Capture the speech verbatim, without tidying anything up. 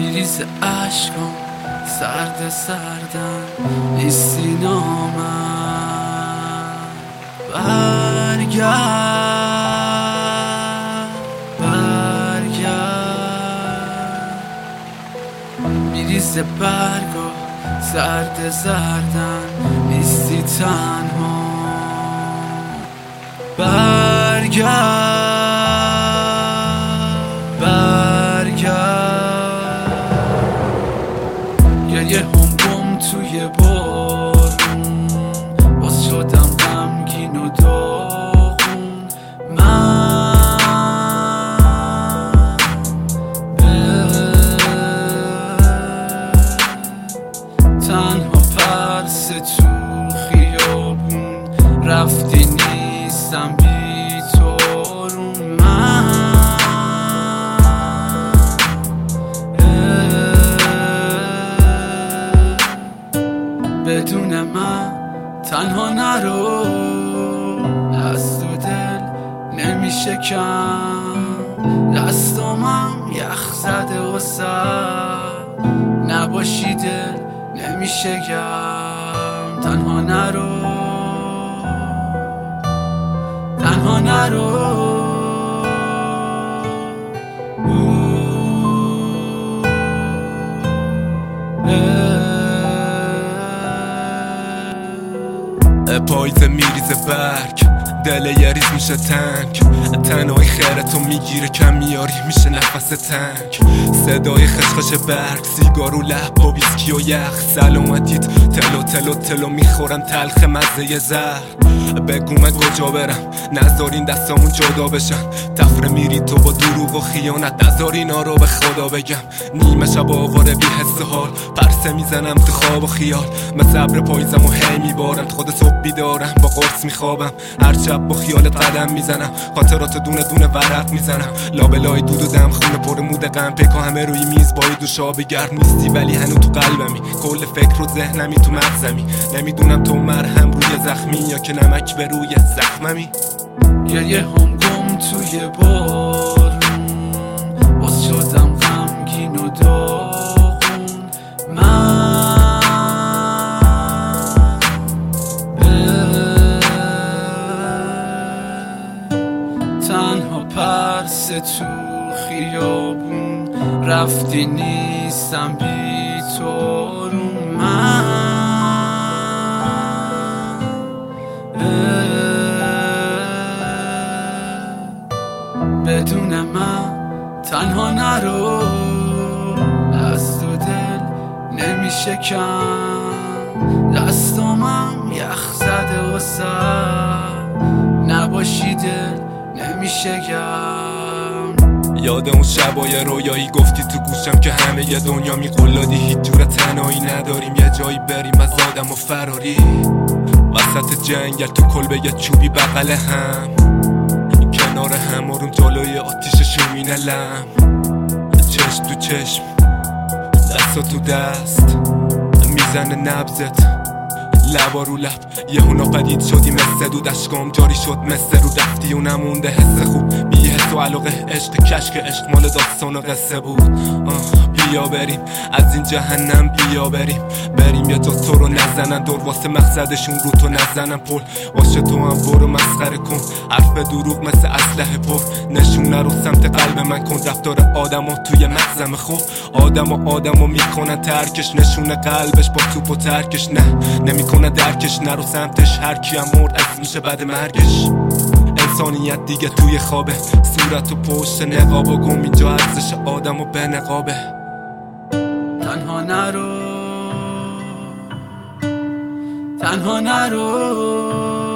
میریزه عشقم سرد سردم نیستی نامم. برگرد برگرد میریزه برگا سرد زردن نیستی تنها. برگرد گریه هم گم توی بارون باز شدم غمگین و داغون. من تنها پرس تو خیابون رفتی نیستم بی تو آروم. من بدون من تنها نرو، از تو دل نمیشه کم. دستامم یخ زده و سر نباشی دل نمیشه گم. تنها نرو تنها نرو. پاییزه میریزه برگ دل یه ریز میشه تنگ. تنهایی خیرتو میگیره کم میاری میشه نفس تنگ. صدای خشخش برگ سیگار و لب و ویسکی و یخ. سلامتیت تلو تلو تلو میخورم تلخ مزه زهر. بگو من کجا برم نذارین دستامون جدا بشن. تفره میری تو با دروغ و خیانت نذار اینا رو به خدا بگم. نیمه شب آواره بی حس حال پرسه میزنم تو خواب و خیال. مثل ابر پاییزم و هی میبارم خود صبح بیدارم با قرص میخوابم. هر شب با خیالت قدم میزنم خاطرات دونه دونه ورق میزنم. لابلای دود و دم خونه پر مود غم پیکا همه روی میز بای دوشابه گرم نیستی ولی هنو تو قلبمی. کل فکر و ذهنمی تو مغزمی. نمیدونم تو مرهم روی زخمی یا که نمک به روی زخممی. گریه هم گم توی بارون باز شدم غمگین و داغون. من تنها پرس تو خیابون رفتی نیستم بی تو آروم. من بدون من تنها نرو، از تو دل نمیشه کم. دستامم یخ زده و سر نباشی دل نمیشه گم. یاد اون شبای رویایی گفتی تو گوشم که همه ی دنیا میقلادی. هیچ جور تنهایی نداریم یه جایی بریم از آدم و فراری. وسط جنگل تو کلبه یه چوبی بغل هم کنار هم آروم جلوی آتیش شومینه لم. چشم تو چشم دست تو دست میزنه نبزت لبا رو لب. یه هونا پدید شدی مثل دود اشکام جاری شد مثل رو رفتی و نمونده حس خوب. بی حس و علاقه عشق کشک عشق مال داستان و قصه بود. آه بیا بریم از این جهنم بیا بریم. بریم یه جا تو رو نزنن دور واسه مقصدشون رو تو نزنن پل. باشه تو هم برو مسخره کن حرف به دروغ مثل اسلحه پر. نشونه رو سمت قلب من کن رفتار آدم ها توی مغزم خوب. آدم و آدم ها میکنن ترکش نشونه قلبش با توپ و ترکش. نه نمیکنه درکش نرو سمتش. هر کی هم مرد از میشه بعد مرگش. انسانیت دیگه توی خوابه صورت و پشت نقاب و گم. اینجا ارزش آدم و به نقابه. تنها نرو تنها نرو.